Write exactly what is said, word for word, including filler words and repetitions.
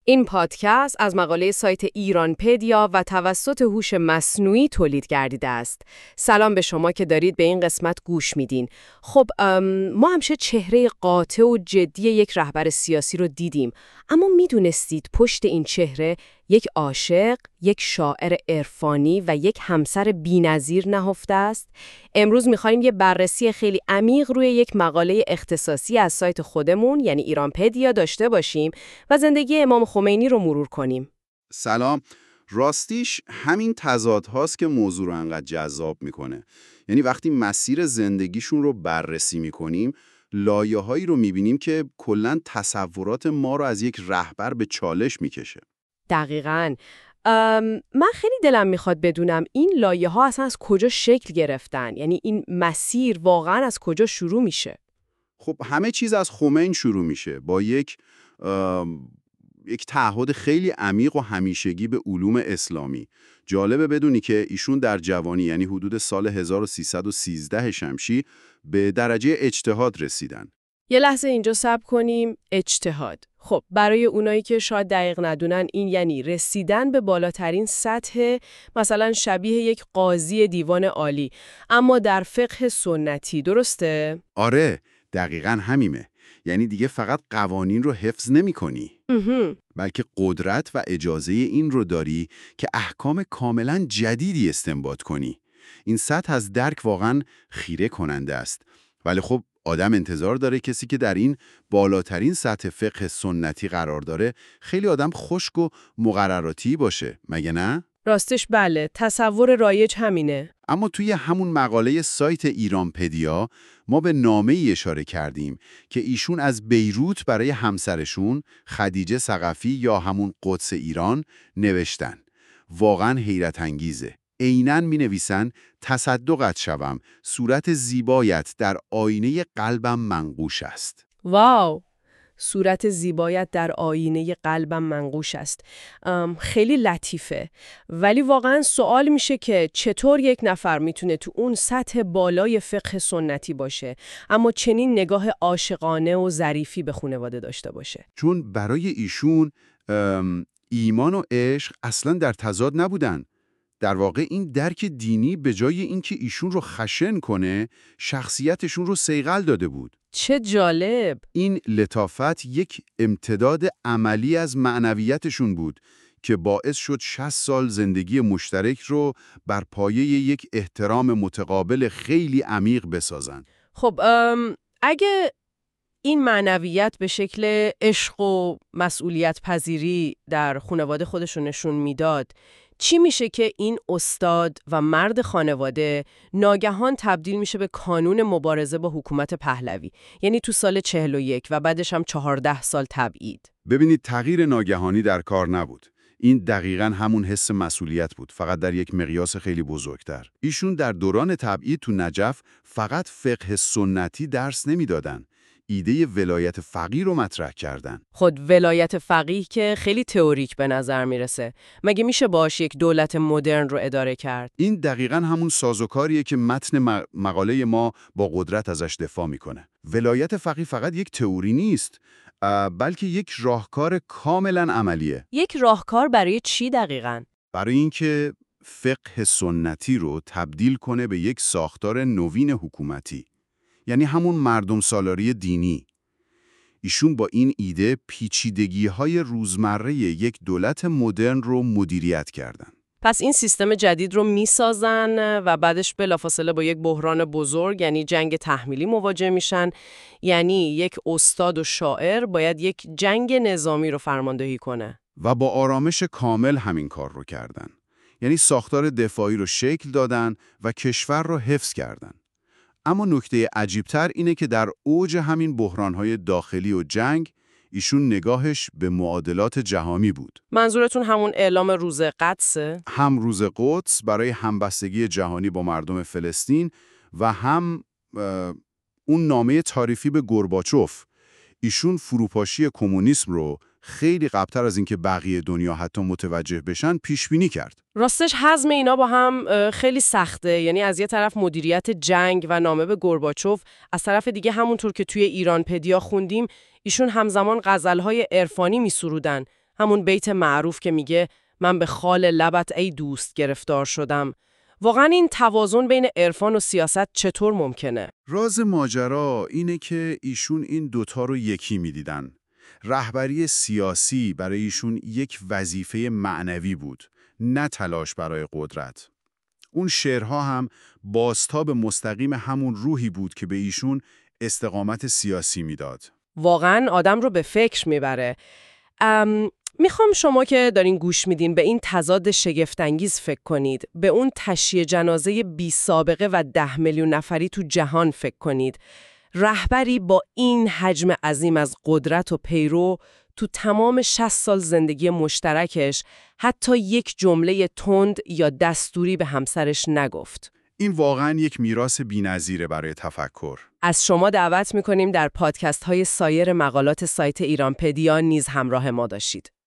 این پادکست از مقاله سایت ایرانپدیا و توسط هوش مصنوعی تولید گردیده است. سلام به شما که دارید به این قسمت گوش میدین. خب ما همیشه چهره قاطع و جدی یک رهبر سیاسی رو دیدیم، اما میدونستید پشت این چهره یک عاشق، یک شاعر عرفانی و یک همسر بی‌نظیر نهفته است؟ امروز می‌خوایم یه بررسی خیلی عمیق روی یک مقاله اختصاصی از سایت خودمون یعنی ایرانپدیا داشته باشیم و زندگی امام خمینی رو مرور کنیم. سلام. راستیش همین تضاد هاست که موضوع رو انقدر جذاب میکنه. یعنی وقتی مسیر زندگیشون رو بررسی میکنیم، لایه‌هایی رو میبینیم که کلاً تصورات ما رو از یک رهبر به چالش میکشه. دقیقاً. من خیلی دلم میخواد بدونم این لایه ها اصلا از کجا شکل گرفتن؟ یعنی این مسیر واقعاً از کجا شروع میشه؟ خب همه چیز از خمین شروع میشه با یک یک تعهد خیلی عمیق و همیشگی به علوم اسلامی. جالبه بدونی که ایشون در جوانی یعنی حدود سال هزار و سیصد و سیزده شمسی به درجه اجتهاد رسیدن. یه لحظه اینجا صبر کنیم. اجتهاد. خب برای اونایی که شاید دقیق ندونن این یعنی رسیدن به بالاترین سطح، مثلا شبیه یک قاضی دیوان عالی، اما در فقه سنتی، درسته؟ آره، دقیقاً همینه. یعنی دیگه فقط قوانین رو حفظ نمی کنی، بلکه قدرت و اجازه این رو داری که احکام کاملاً جدیدی استنباط کنی. این سطح از درک واقعاً خیره کننده است. ولی خب آدم انتظار داره کسی که در این بالاترین سطح فقه سنتی قرار داره خیلی آدم خشک و مقرراتی باشه، مگه نه؟ راستش بله، تصور رایج همینه. اما توی همون مقاله سایت ایرانپدیا ما به نامه‌ای اشاره کردیم که ایشون از بیروت برای همسرشون خدیجه ثقفی یا همون قدس ایران نوشتن. واقعا حیرت انگیزه. عیناً می نویسن تصدقت شوم، صورت زیبایت در آینه قلبم منقوش است. واو! صورت زیبایت در آینه قلبم منقوش است. خیلی لطیفه. ولی واقعا سوال میشه که چطور یک نفر میتونه تو اون سطح بالای فقه سنتی باشه اما چنین نگاه عاشقانه و ظریفی به خانواده داشته باشه؟ چون برای ایشون ایمان و عشق اصلا در تضاد نبودن. در واقع این درک دینی به جای اینکه ایشون رو خشن کنه، شخصیتشون رو صیقل داده بود. چه جالب! این لطافت یک امتداد عملی از معنویتشون بود که باعث شد شصت سال زندگی مشترک رو بر پایه یک احترام متقابل خیلی عمیق بسازن. خب اگه این معنویت به شکل عشق و مسئولیت پذیری در خانواده خودشون نشون میداد، چی میشه که این استاد و مرد خانواده ناگهان تبدیل میشه به کانون مبارزه با حکومت پهلوی؟ یعنی تو سال چهل و یک و بعدش هم چهارده سال تبعید. ببینید تغییر ناگهانی در کار نبود. این دقیقاً همون حس مسئولیت بود، فقط در یک مقیاس خیلی بزرگتر. ایشون در دوران تبعید تو نجف فقط فقه سنتی درس نمیدادن. ایده ولایت فقیه رو مطرح کردن. خود ولایت فقیه که خیلی تئوریک به نظر میرسه. مگه میشه باش یک دولت مدرن رو اداره کرد؟ این دقیقاً همون سازوکاریه که متن مقاله ما با قدرت ازش دفاع میکنه. ولایت فقیه فقط یک تئوری نیست، بلکه یک راهکار کاملاً عملیه. یک راهکار برای چی دقیقاً؟ برای اینکه فقه سنتی رو تبدیل کنه به یک ساختار نوین حکومتی. یعنی همون مردم سالاری دینی. ایشون با این ایده پیچیدگی‌های روزمره یک دولت مدرن رو مدیریت کردن. پس این سیستم جدید رو میسازن و بعدش بلافاصله با یک بحران بزرگ یعنی جنگ تحمیلی مواجه میشن. یعنی یک استاد و شاعر باید یک جنگ نظامی رو فرماندهی کنه. و با آرامش کامل همین کار رو کردن. یعنی ساختار دفاعی رو شکل دادن و کشور رو حفظ کردن. اما نکته عجیبتر اینه که در اوج همین بحران‌های داخلی و جنگ، ایشون نگاهش به معادلات جهانی بود. منظورتون همون اعلام روز قدسه؟ هم روز قدس برای همبستگی جهانی با مردم فلسطین و هم اون نامه تعریفی به گورباچوف. ایشون فروپاشی کمونیسم رو خیلی قبلتر از اینکه بقیه دنیا حتی متوجه بشن پیش بینی کرد. راستش هضم اینا با هم خیلی سخته. یعنی از یه طرف مدیریت جنگ و نامه به گورباچوف، از طرف دیگه همونطور که توی ایرانپدیا خوندیم ایشون همزمان غزل‌های عرفانی می‌سرودن. همون بیت معروف که میگه من به خال لبت ای دوست گرفتار شدم. واقعا این توازن بین عرفان و سیاست چطور ممکنه؟ راز ماجرا اینه که ایشون این دوتا رو یکی میدیدن. رهبری سیاسی برای ایشون یک وظیفه معنوی بود، نه تلاش برای قدرت. اون شعرها هم بازتاب مستقیم همون روحی بود که به ایشون استقامت سیاسی میداد. واقعا آدم رو به فکر میبره. ام... میخوام شما که دارین گوش میدین به این تضاد شگفت‌انگیز فکر کنید. به اون تشییع جنازه بی سابقه و ده میلیون نفری تو جهان فکر کنید. رهبری با این حجم عظیم از قدرت و پیرو تو تمام شصت سال زندگی مشترکش حتی یک جمله تند یا دستوری به همسرش نگفت. این واقعا یک میراث بی‌نظیره برای تفکر. از شما دعوت میکنیم در پادکست های سایر مقالات سایت ایرانپدیا نیز همراه ما باشید.